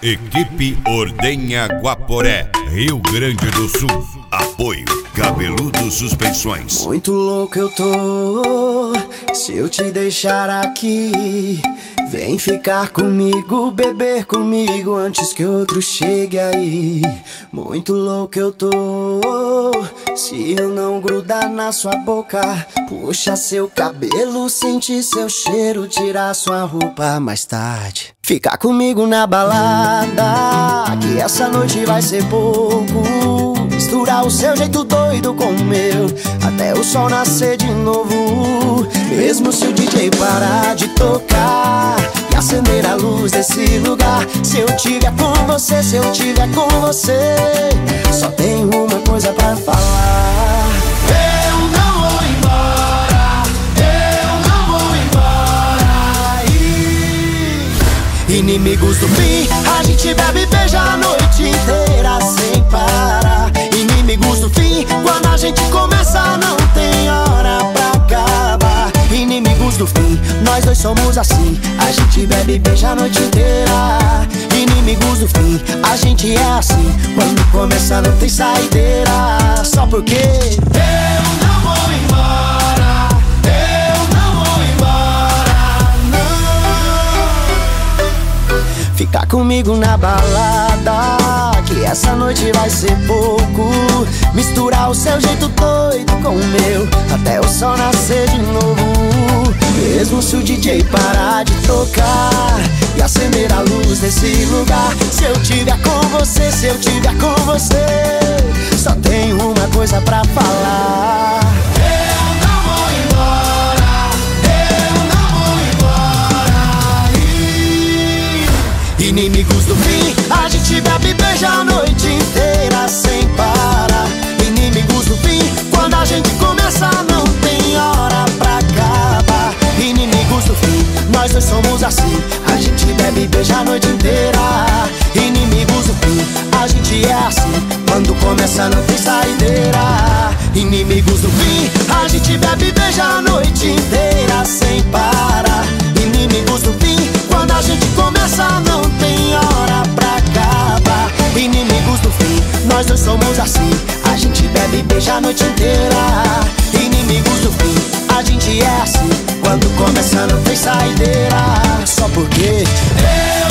Equipe Ordenha Guaporé, Rio Grande do Sul. Apoio Cabeludo Suspensões. Muito louco eu tô, se eu te deixar aqui. Vem ficar comigo, beber comigo antes que outro chegue aí. Muito louco eu tô, se eu não grudar na sua boca, puxar seu cabelo, sentir seu cheiro, tirar sua roupa mais tarde. Ficar comigo na balada, que essa noite vai ser pouco. Misturar o seu jeito doido com o meu, até o sol nascer de novo. Mesmo se o DJ parar de tocar e acender a luz desse lugar, se eu tiver com você, se eu tiver com você, só tenho uma coisa pra falar. Eu não vou embora, eu não vou embora. Inimigos do fim, a gente bebe e beija a noite inteira sem parar. Inimigos do fim, quando a gente começa não tem hora pra acabar. Inimigos do fim, nós dois somos assim, a gente bebe e beija a noite inteira. Inimigos do fim, a gente é assim, quando começa não tem saideira. Só porque eu não vou embora, eu não vou embora, não. Ficar comigo na balada, que essa noite vai ser pouco. Misturar o seu jeito doido com o meu, até o sol nascer de novo. Mesmo se o DJ parar de tocar e acender a luz desse lugar, se eu tiver com você, se eu tiver com você, só tenho uma coisa pra falar. Eu não vou embora, eu não vou embora. Inimigos do fim, a gente bebe e beija a noite inteira sem parar. Inimigos do fim, quando a gente começa não tem hora pra acabar. Inimigos do fim, nós dois somos assim, a gente bebe e beija a noite inteira. Inimigos do fim, a gente é assim, quando começa não tem saideira. Inimigos do fim, a gente bebe e beija a noite inteira sem parar. Inimigos do fim, quando a gente começa não tem hora pra acabar. Inimigos do fim, nós dois somos assim, a gente bebe e beija a noite inteira. Inimigos do fim, a gente é assim, quando começa não tem saideira. Só porque eu